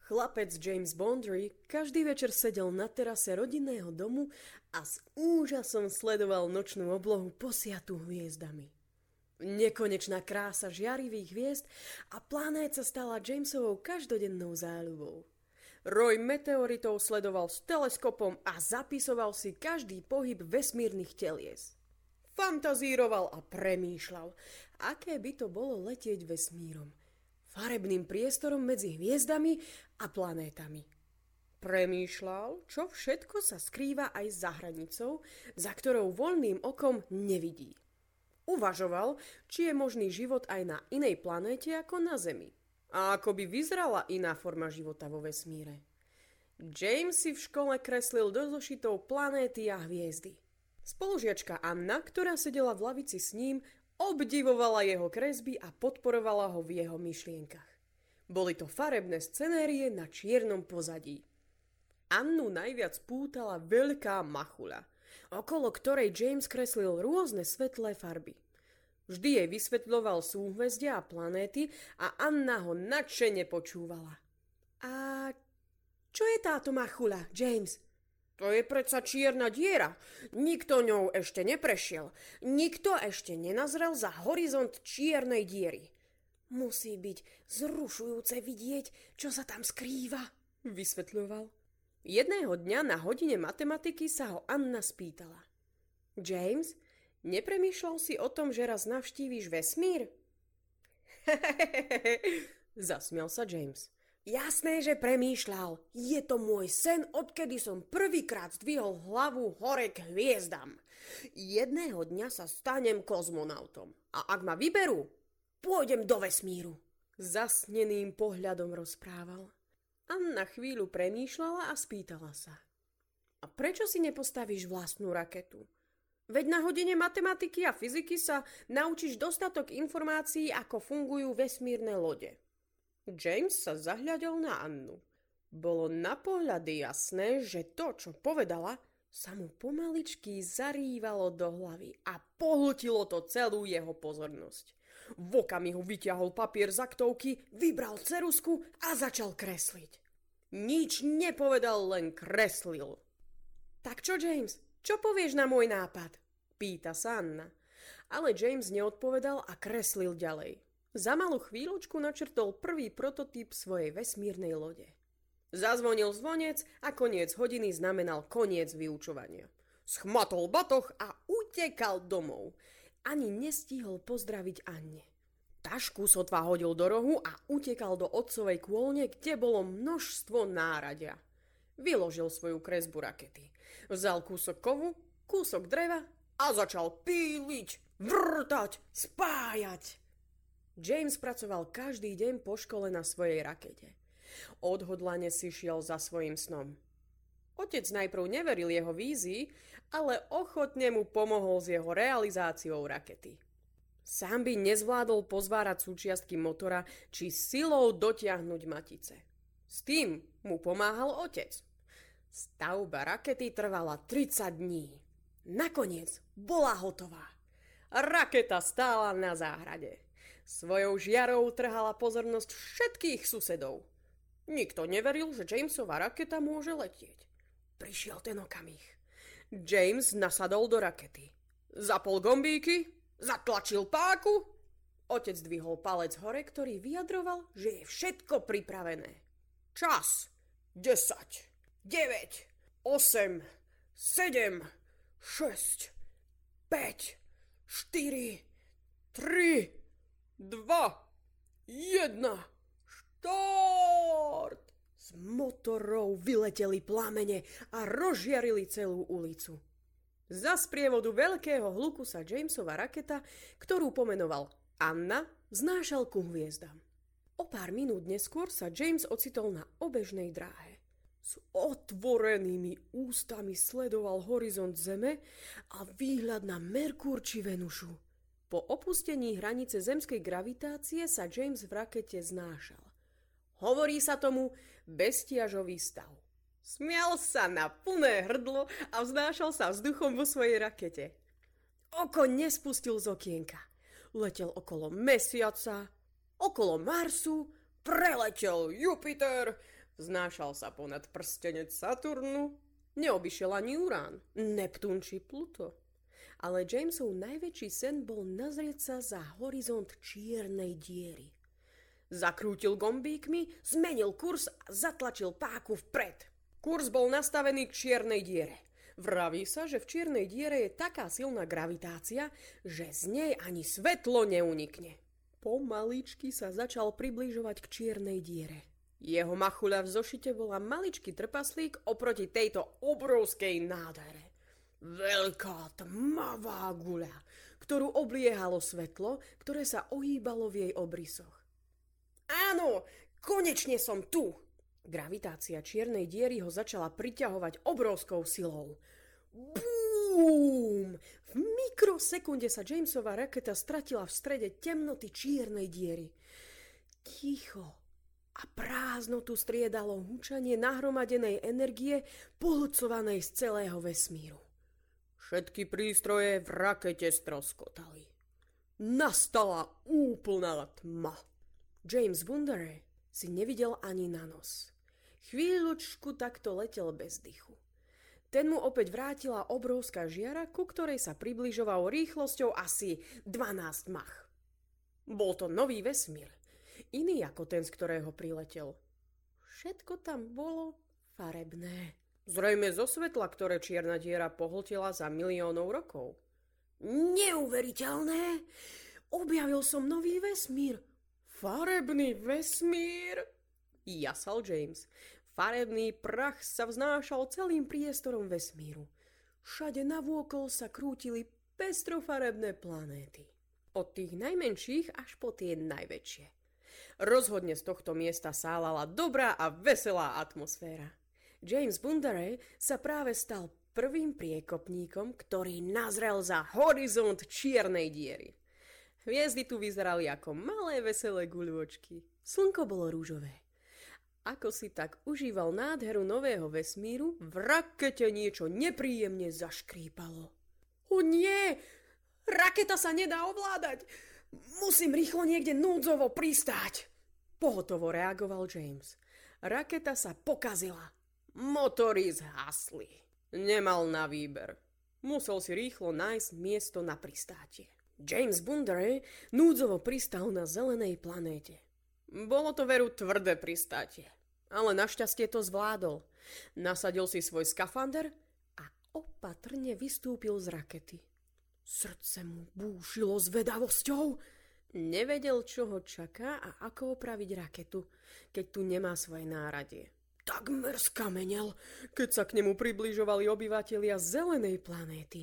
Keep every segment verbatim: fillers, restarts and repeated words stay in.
Chlapec James Bondry každý večer sedel na terase rodinného domu a s úžasom sledoval nočnú oblohu posiatú hviezdami. Nekonečná krása žiarivých hviezd a planét sa stala Jamesovou každodennou záľubou. Roj meteoritov sledoval s teleskopom a zapisoval si každý pohyb vesmírnych telies. Fantazíroval a premýšľal, aké by to bolo letieť vesmírom, farebným priestorom medzi hviezdami a planétami. Premýšľal, čo všetko sa skrýva aj za hranicou, za ktorou voľným okom nevidí. Uvažoval, či je možný život aj na inej planéte ako na Zemi. A ako by vyzerala iná forma života vo vesmíre. James si v škole kreslil do zošitov planéty a hviezdy. Spolužiačka Anna, ktorá sedela v lavici s ním, obdivovala jeho kresby a podporovala ho v jeho myšlienkach. Boli to farebné scenérie na čiernom pozadí. Annu najviac pútala veľká machuľa, okolo ktorej James kreslil rôzne svetlé farby. Vždy jej vysvetľoval súhvezdia a planéty a Anna ho nadšene počúvala. A čo je táto machuľa, James? To je predsa čierna diera. Nikto ňou ešte neprešiel. Nikto ešte nenazrel za horizont čiernej diery. Musí byť zrušujúce vidieť, čo sa tam skrýva, vysvetľoval. Jedného dňa na hodine matematiky sa ho Anna spýtala. James, nepremýšľal si o tom, že raz navštívíš vesmír? Zasmial sa James. Jasné, že premýšľal. Je to môj sen, odkedy som prvýkrát zdvihol hlavu hore k hviezdam. Jedného dňa sa stanem kozmonautom. A ak ma vyberú, pôjdem do vesmíru. Zasneným pohľadom rozprával. Anna chvíľu premýšľala a spýtala sa. A prečo si nepostavíš vlastnú raketu? Veď na hodine matematiky a fyziky sa naučíš dostatok informácií, ako fungujú vesmírne lode. James sa zahľadol na Annu. Bolo na pohľady jasné, že to, čo povedala, sa mu pomaličky zarývalo do hlavy a pohltilo to celú jeho pozornosť. V okamihu vyťahol papier z aktovky, vybral ceruzku a začal kresliť. Nič nepovedal, len kreslil. Tak čo, James, čo povieš na môj nápad? Pýta sa Anna. Ale James neodpovedal a kreslil ďalej. Za malú chvíľočku načrtol prvý prototyp svojej vesmírnej lode. Zazvonil zvonec a koniec hodiny znamenal koniec vyučovania. Schmatol batoh a utekal domov. Ani nestihol pozdraviť Anne. Tašku sotva hodil do rohu a utekal do otcovej kôlne, kde bolo množstvo náradia. Vyložil svoju kresbu rakety. Vzal kúsok kovu, kúsok dreva a začal píliť, vrtať, spájať. James pracoval každý deň po škole na svojej rakete. Odhodlane si šiel za svojím snom. Otec najprv neveril jeho vízii, ale ochotne mu pomohol s jeho realizáciou rakety. Sám by nezvládol pozvárať súčiastky motora či silou dotiahnuť matice. S tým mu pomáhal otec. Stavba rakety trvala tridsať dní. Nakoniec bola hotová. Raketa stála na záhrade. Svojou žiarou trhala pozornosť všetkých susedov. Nikto neveril, že Jamesova raketa môže letieť. Prišiel ten okamih. James nasadol do rakety. Zapol gombíky, zatlačil páku. Otec dvihol palec hore, ktorý vyjadroval, že je všetko pripravené. Čas. desať, deväť, osem, sedem, šesť, päť, štyri, tri, dva, jedna, štart! Z motorov vyleteli plamene a rozžiarili celú ulicu. Za sprievodu veľkého hluku sa Jamesova raketa, ktorú pomenoval Anna, vznášal ku hviezdam. O pár minút neskôr sa James ocitol na obežnej dráhe. S otvorenými ústami sledoval horizont Zeme a výhľad na Merkúr či Venušu. Po opustení hranice zemskej gravitácie sa James v rakete znášal. Hovorí sa tomu bezstiažový stav. Smial sa na plné hrdlo a vznášal sa vzduchom vo svojej rakete. Oko nespustil z okienka. Letel okolo Mesiaca, okolo Marsu, preletel Jupiter, Znášal sa ponad prstenec Saturnu, neobyšiel ani Urán, Neptún či Pluto. Ale Jamesov najväčší sen bol nazrieť sa za horizont čiernej diery. Zakrútil gombíkmi, zmenil kurz a zatlačil páku vpred. Kurz bol nastavený k čiernej diere. Vraví sa, že v čiernej diere je taká silná gravitácia, že z nej ani svetlo neunikne. Pomaličky sa začal približovať k čiernej diere. Jeho machuľa v zošite bola maličký trpaslík oproti tejto obrovskej nádhere. Veľká tmavá guľa, ktorú obliehalo svetlo, ktoré sa ohýbalo v jej obrysoch. Áno, konečne som tu! Gravitácia čiernej diery ho začala priťahovať obrovskou silou. Búm! V mikrosekunde sa Jamesova raketa stratila v strede temnoty čiernej diery. Ticho a prázdnotu striedalo hučanie nahromadenej energie pohlcovanej z celého vesmíru. Všetky prístroje v rakete stroskotali. Nastala úplná tma. James Bundare si nevidel ani na nos. Chvíľučku takto letel bez dychu. Ten mu opäť vrátila obrovská žiara, ku ktorej sa približoval rýchlosťou asi dvanásť mach. Bol to nový vesmír, iný ako ten, z ktorého priletel. Všetko tam bolo farebné. Zrejme zo svetla, ktoré čierna diera pohltila za miliónov rokov. Neuveriteľné! Objavil som nový vesmír. Farebný vesmír! Jasal James. Farebný prach sa vznášal celým priestorom vesmíru. Všade navôkol sa krútili pestrofarebné planéty. Od tých najmenších až po tie najväčšie. Rozhodne z tohto miesta sálala dobrá a veselá atmosféra. James Bundare sa práve stal prvým priekopníkom, ktorý nazrel za horizont čiernej diery. Hviezdy tu vyzerali ako malé veselé guľôčky. Slnko bolo rúžové. Ako si tak užíval nádheru nového vesmíru, v rakete niečo nepríjemne zaškrípalo. O nie! Raketa sa nedá ovládať! Musím rýchlo niekde núdzovo pristáť! Pohotovo reagoval James. Raketa sa pokazila. Motory zhasli. Nemal na výber. Musel si rýchlo nájsť miesto na pristátie. James Bundare núdzovo pristal na zelenej planéte. Bolo to veru tvrdé pristátie, ale našťastie to zvládol. Nasadil si svoj skafander a opatrne vystúpil z rakety. Srdce mu búšilo zvedavosťou. Nevedel, čo ho čaká a ako opraviť raketu, keď tu nemá svoje náradie. Takmer skamenel, keď sa k nemu približovali obyvatelia zelenej planéty.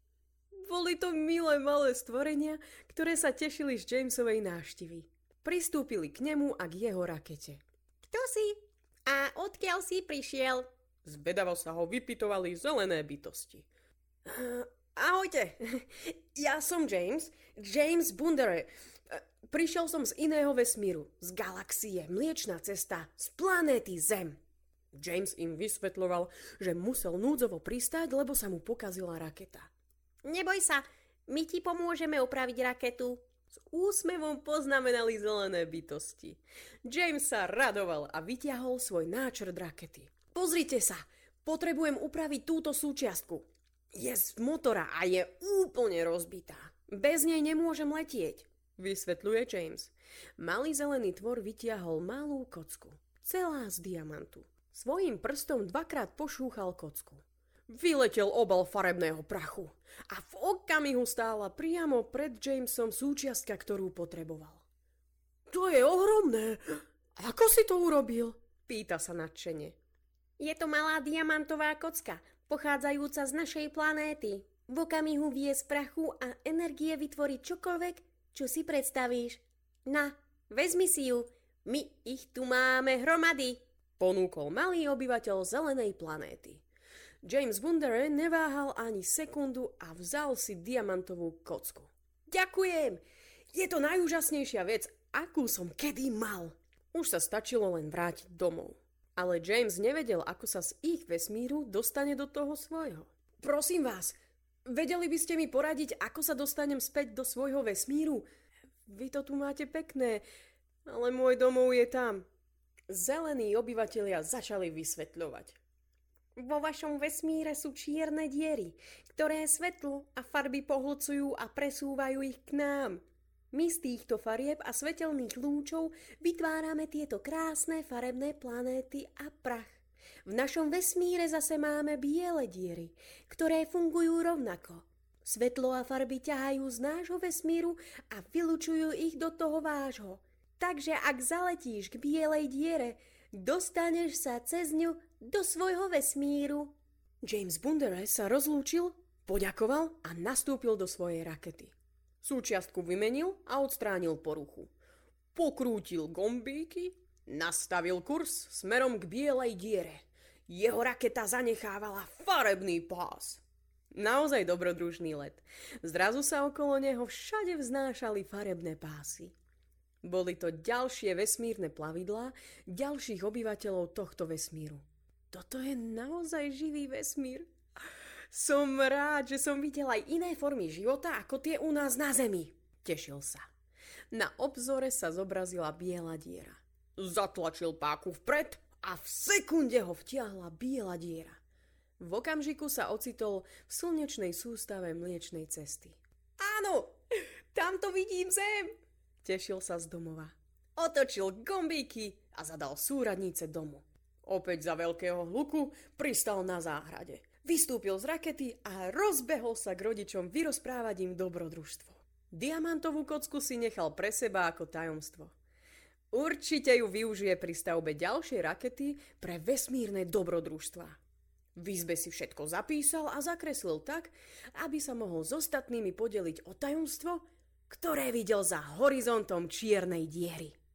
Boli to milé malé stvorenia, ktoré sa tešili z Jamesovej návštevy. Pristúpili k nemu a k jeho rakete. Kto si? A odkiaľ si prišiel? Zvedavo sa ho vypytovali zelené bytosti. Uh, ahojte, ja som James, James Bundare. Prišiel som z iného vesmíru, z galaxie Mliečna cesta, z planéty Zem. James im vysvetľoval, že musel núdzovo pristáť, lebo sa mu pokazila raketa. Neboj sa, my ti pomôžeme opraviť raketu. S úsmevom poznamenali zelené bytosti. James sa radoval a vytiahol svoj náčrt rakety. Pozrite sa, potrebujem upraviť túto súčiastku. Je z motora a je úplne rozbitá. Bez nej nemôžem letieť, vysvetľuje James. Malý zelený tvor vytiahol malú kocku, celá z diamantu. Svojím prstom dvakrát pošúchal kocku. Vyletel obal farebného prachu a v okamihu stála priamo pred Jamesom súčiastka, ktorú potreboval. To je ohromné! Ako si to urobil? Pýta sa nadšene. Je to malá diamantová kocka, pochádzajúca z našej planéty. V okamihu vie z prachu a energie vytvoriť čokoľvek, čo si predstavíš. Na, vezmi si ju, my ich tu máme hromady. Ponúkol malý obyvateľ zelenej planéty. James Bundare neváhal ani sekundu a vzal si diamantovú kocku. Ďakujem! Je to najúžasnejšia vec, akú som kedy mal. Už sa stačilo len vrátiť domov. Ale James nevedel, ako sa z ich vesmíru dostane do toho svojho. Prosím vás, vedeli by ste mi poradiť, ako sa dostanem späť do svojho vesmíru? Vy to tu máte pekné, ale môj domov je tam. Zelení obyvatelia začali vysvetľovať. Vo vašom vesmíre sú čierne diery, ktoré svetlo a farby pohľcujú a presúvajú ich k nám. My z týchto farieb a svetelných lúčov vytvárame tieto krásne farebné planéty a prach. V našom vesmíre zase máme biele diery, ktoré fungujú rovnako. Svetlo a farby ťahajú z nášho vesmíru a vylučujú ich do toho vášho. Takže ak zaletíš k bielej diere, dostaneš sa cez ňu do svojho vesmíru. James Bundere sa rozlúčil, poďakoval a nastúpil do svojej rakety. Súčiastku vymenil a odstránil poruchu. Pokrútil gombíky, nastavil kurz smerom k bielej diere. Jeho raketa zanechávala farebný pás. Naozaj dobrodružný let. Zrazu sa okolo neho všade vznášali farebné pásy. Boli to ďalšie vesmírne plavidlá ďalších obyvateľov tohto vesmíru. Toto je naozaj živý vesmír. Som rád, že som videl aj iné formy života ako tie u nás na Zemi. Tešil sa. Na obzore sa zobrazila biela diera. Zatlačil páku vpred a v sekunde ho vtiahla biela diera. V okamžiku sa ocitol v slnečnej sústave Mliečnej cesty. Áno, tamto vidím Zem, tešil sa z domova. Otočil gombíky a zadal súradnice domu. Opäť za veľkého hluku pristal na záhrade. Vystúpil z rakety a rozbehol sa k rodičom vyrozprávať im dobrodružstvo. Diamantovú kocku si nechal pre seba ako tajomstvo. Určite ju využije pri stavbe ďalšej rakety pre vesmírne dobrodružstvá. V izbe si všetko zapísal a zakreslil tak, aby sa mohol s ostatnými podeliť o tajomstvo, ktoré videl za horizontom čiernej diery.